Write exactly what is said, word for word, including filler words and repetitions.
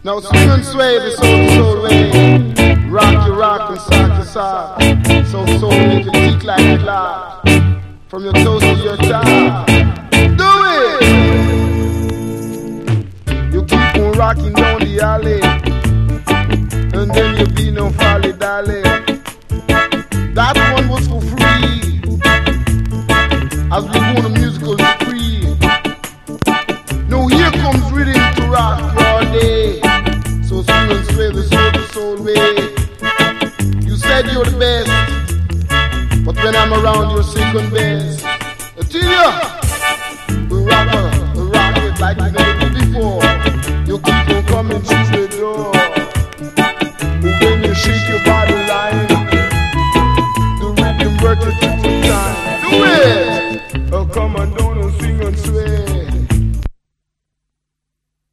Now swing and sway the soul to soul way. Rock your rock and sock your sock. Soul to soul make you tick like a clock. From your toes to your top. Do it! You keep on rocking down the alley. And then you be no folly dally. That one was for free. As we go on a musical spree. Now here comes rhythm to rock your day. So swing and sway the soul to soul way. You said you're the best, but when I'm around you're second best. I tell ya, the rocker, the rock it like you never did before. You keep on coming through the door. When you shake your body line, the rhythm work it to the time. Do it! Oh come on down and swing and sway.